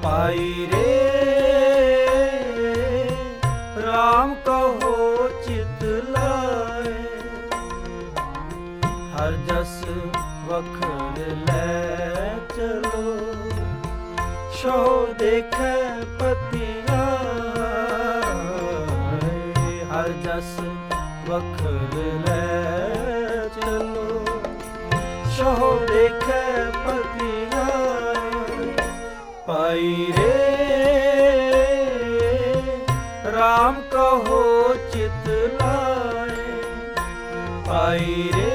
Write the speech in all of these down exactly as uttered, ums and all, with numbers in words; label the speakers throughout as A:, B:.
A: पाई रे राम कहो चित लाए, हर जस वखर ले चलो, सो देखे पतिया, हर जस वखर ले चलो, सो देखे पतिया। पाई रे राम कहो चित लाए, पाई रे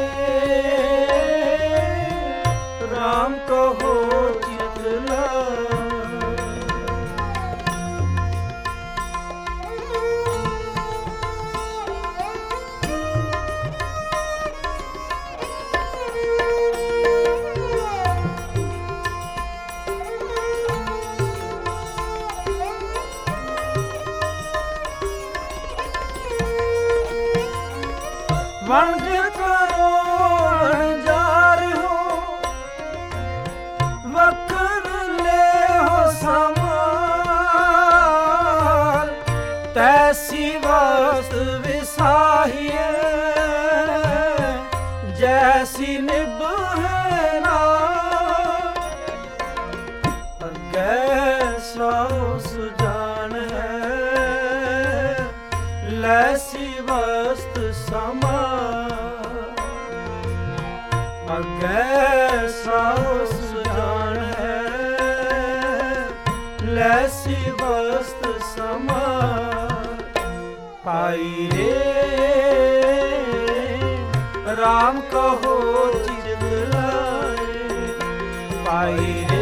A: राम कहो चित लाए। वंज करो जार हो, वक्र ले हो समाल, तैसी वस्त विसाहिए जैसी निभे ना, कैसा सुजान है लैसी वस्त समा, कैसा सुजान है लैसी वस्त समा। पाई रे राम कहो चित लाए, पाई रे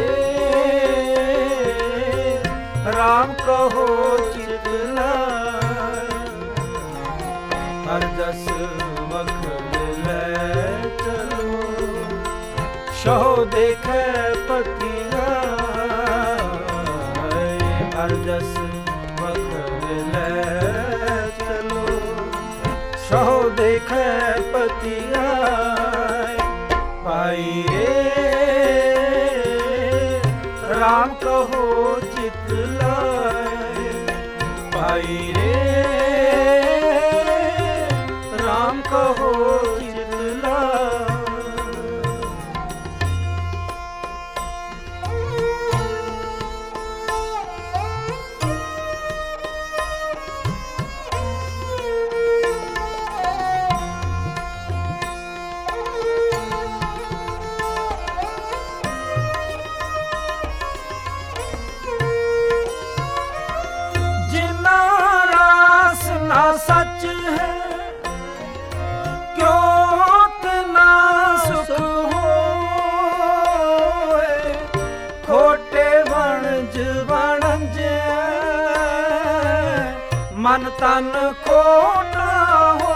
A: राम कहो चित लाए, हर जस वखर ले चलो, सो देखे पतिया, हर जस वखर ले चलो, सो देखे पतिया। पाई रे राम कहो चित लाए, पाई रे राम कहो चित लाए। सच है क्यों तना सुख होए, खोटे वणज वणज मन तन खोटा हो,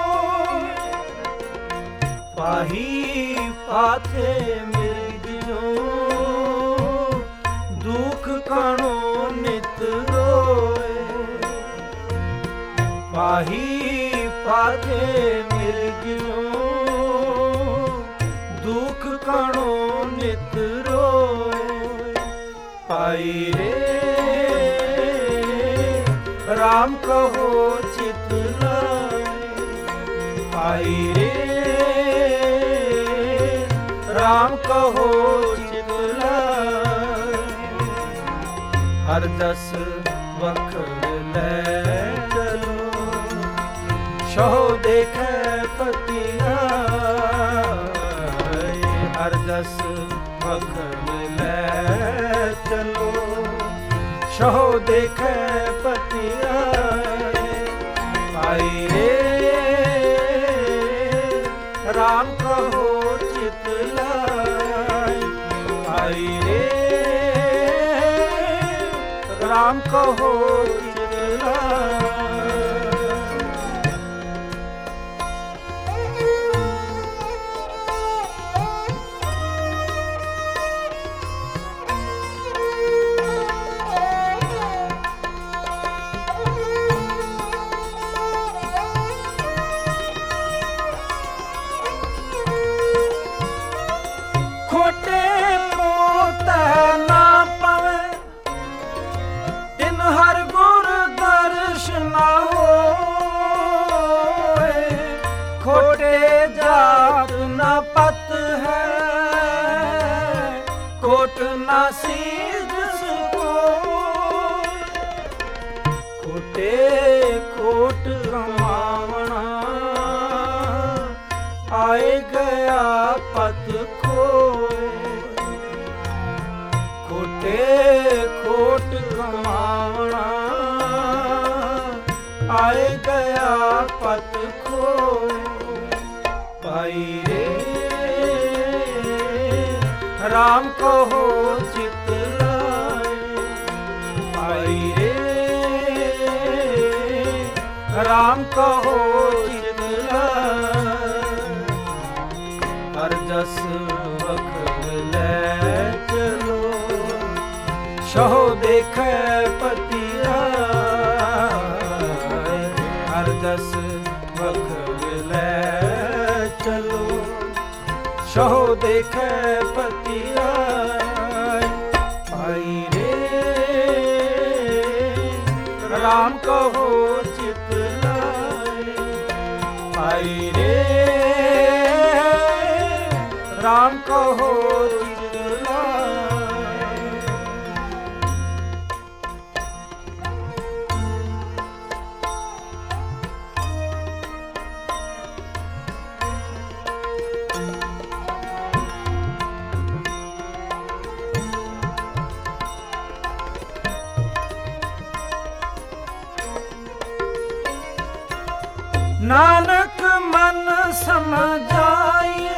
A: पाही पाथे मिर्गियों दुख कणो नित रोए, पाही पाथे मिर्गियों दुख कणो नित रोए। पाई रे राम कहो चित लाए, पाई रे राम कहो चित लाए, हर दस वखर ले चलो, सो देखे पतिया, हर दस वखर ले चलो, सो देखे पतिया। पाई रे राम कहो चित लाए, पाई रे राम कहो चित लाए। खोटे मोत ना पवे राम कहो चित लाए। भाई रे राम कहो चित लाए। हर जस वक्त ले चलो सहो देखे पतिया। हर जस वक्त ले चलो सहो देखे पतिया। भाई रे राम कहो चित लाए। भाई रे राम कहो चित लाए। नानक मन समझाइए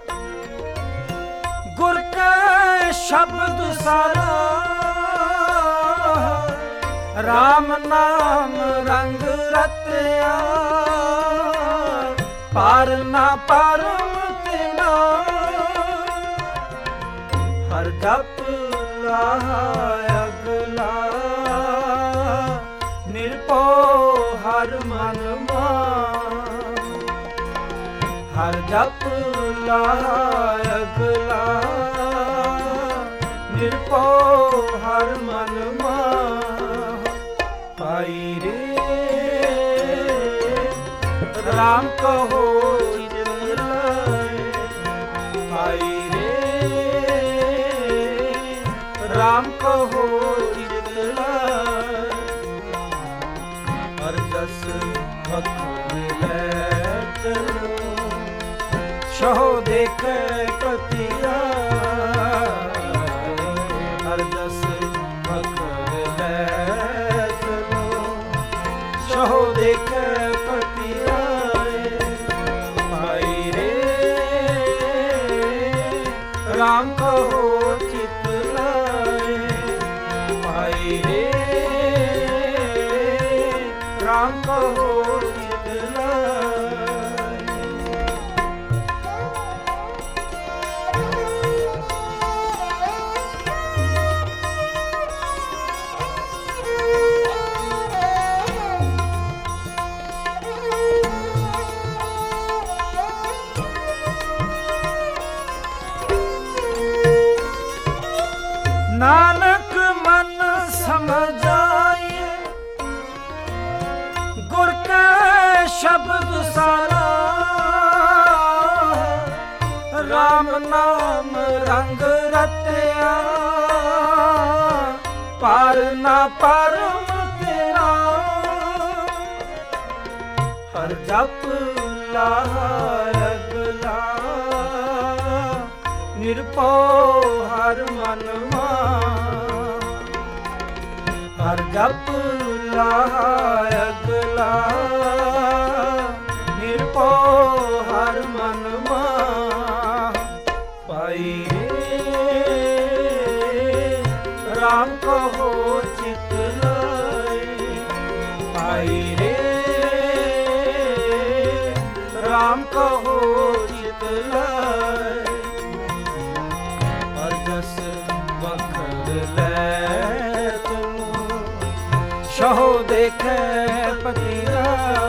A: गुर के शब्द सारा। राम नाम रंग रत्या पार ना परम तिना। हर जप लाहा अगला निरपो हर मन मान। हर जप लाहा अगला निरपो हर मन मान। भाई रे राम कहो चित लाए। भाई रे राम कहो चित लाए। हर जस वक्त ले चलो सहो देखे पतिया। हर जस वक्त ले चलो सहो देखे पतिया। भाई रे राम कहो चित लाए। भाई रे राम कहो चित लाए। नानक मन समझाइए गुर के शब्द सारा। राम नाम रंग रत्या पार ना परम तेरा। हर जप लाहा अगला निरपो हर मन मान। हर जप लाहा अगला निरपो हर मन मान। भाई रे राम कहो चित लाए। भाई रे राम कहो चित लाए। हर जस वक्त ले चलो सहो देखे पतिया।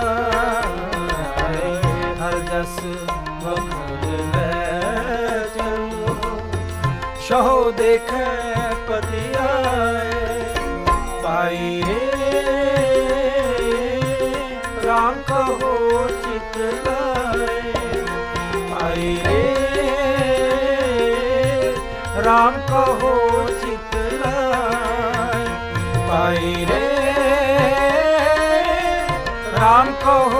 A: हर जस वक्त ले चलो सहो देखे पतिया। भाई रे राम कहो चित लाए। भाई रे राम कहो चित लाए। भाई रे राम कहो